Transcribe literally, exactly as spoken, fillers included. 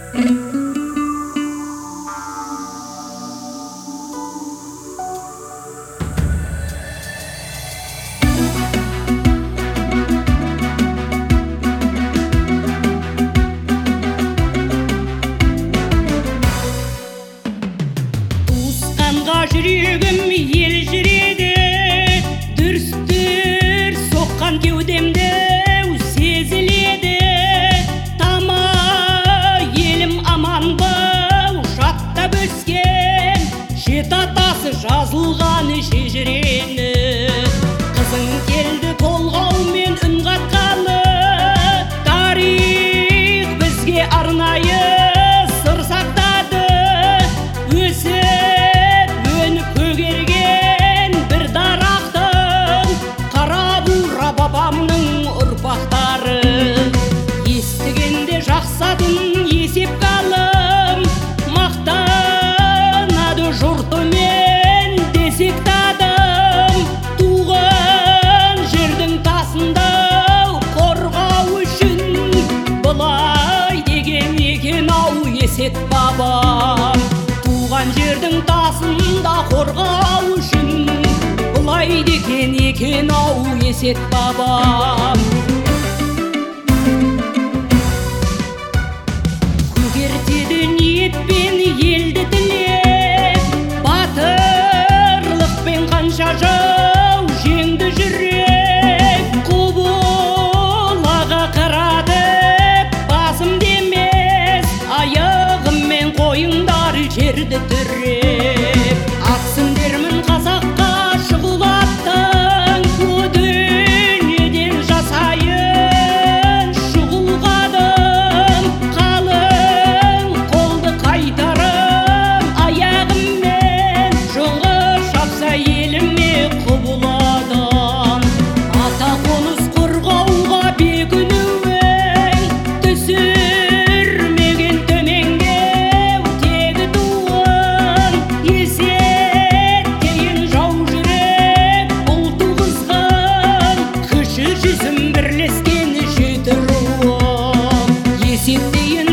Жүрегім ел жүреді, дүрс-дүрс соққан кеудемді сезіледі. Тама елім аман бол, жаттап өскен жеті атасы жазылған шежірені. Қызың келді толғаумен үн қатқалы, тарих бізге арнайы сыр сақтады. Өсіп көгерген бір дарақтың қара бура бабамның ұрпақтары. Естігенде жақсадым есеп қалым, мақтанады жұртымен десек тадым. Туған жердің тасында қорғау үшін бұлай деген екен-ау есет бабам. Туған жердің тасында қорғау үшін бұлай деген екен-ау есет бабам. Көгертеді ниетпен елді тілеп, батырлықпен қанша жау жеңді жүрек. Құбылаға қаратып басым демес, аяғыммен қойыңдар жерді түреп. Атсын дермін қазаққа шұғылаттың, о дүниеден жасайын шұғылғадым. Қалың қолды қайтарым аяғыммен, жолы шапса еліме құбыладым. Ата қоныс қорғауға бекінуің, түсірмеген төменге тегі туын. Есеттейін жау жүрек бұл туғызған, кіші жүзім бірлескен жеті руым. Есеттейін